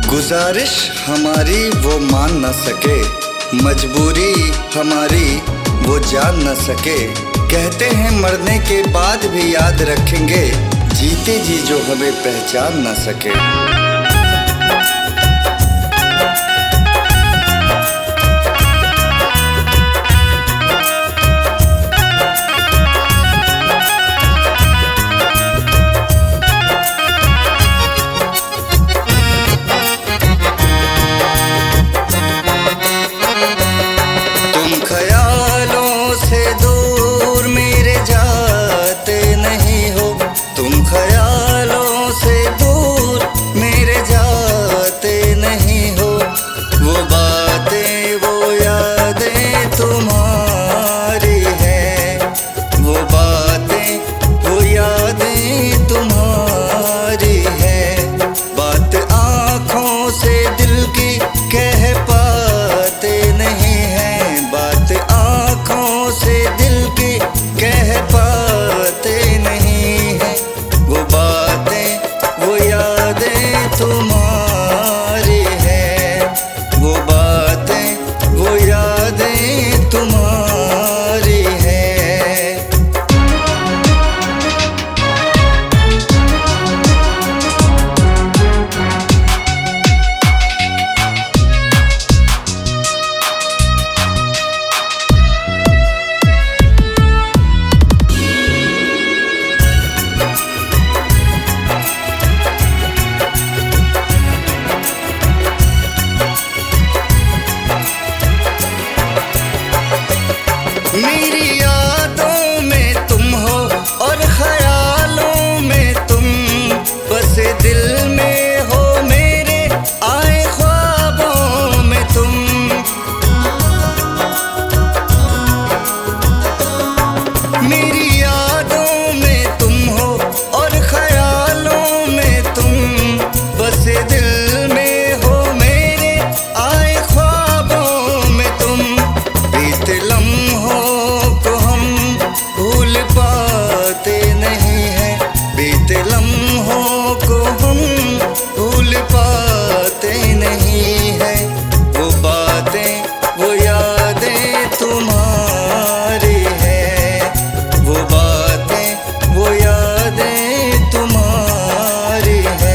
गुजारिश हमारी वो मान न सके, मजबूरी हमारी वो जान न सके। कहते हैं मरने के बाद भी याद रखेंगे, जीते जी जो हमें पहचान न सके। ख्यालों से दूर मेरे जाते नहीं हो, तुम ख्यालों से दूर मेरे जाते नहीं हो। वो बातें वो यादें तुम्हारी हैं, वो बातें वो यादें तुम्हारी हैं। बात आँखों से दिल की कह पाते नहीं हैं, बात आँखों से दिल की कह पाते नहीं हैं। वो बातें वो यादें तुम्हारी हैं, वो बातें वो यादें तुम्हारी हैं। मेरी यादों में तुम हो और ख्यालों में तुम, बसे दिल में हो मेरे आए ख्वाबों में तुम। मेरी यादों में तुम हो और ख्यालों में तुम, बसे दिल में हो मेरे आए ख्वाबों में तुम। बीते लम्हों को हम भूल पाते नहीं हैं, बीते लम्हों को हम भूल पाते नहीं हैं। वो बातें वो यादें तुम्हारी हैं, वो बातें वो यादें तुम्हारी हैं।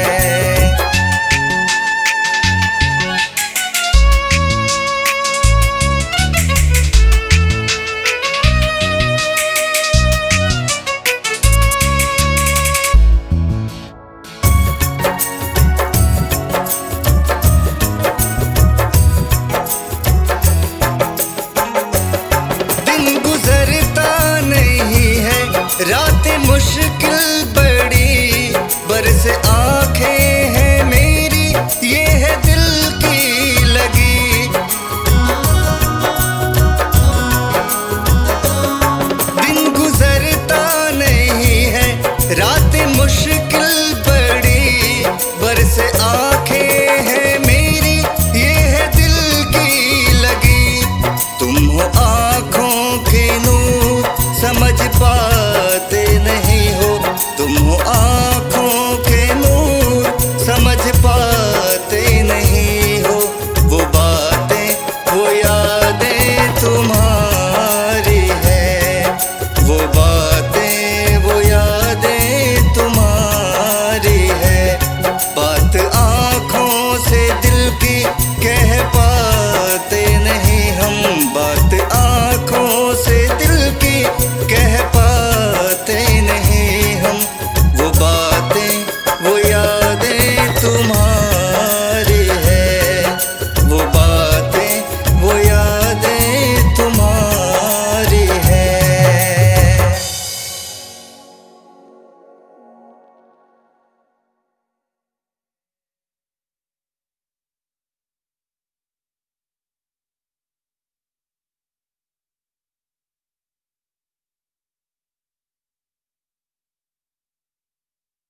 रातें मुश्किल बड़ी बरस आंखें हैं मेरी, ये है दिल की लगी। दिन गुजरता नहीं है, रातें मुश्किल बड़ी बरस आंखें हैं मेरी, ये है दिल की लगी। तुम हो आँखों के नूर समझ पाते नहीं हो, तुम हो आँखों के नूर समझ पाते नहीं हो। वो बातें वो यादें तुम्हारी हैं, वो बातें वो यादें तुम्हारी हैं। बात आँखों से दिल की कह पाते नहीं हम, बात आँखों से दिल की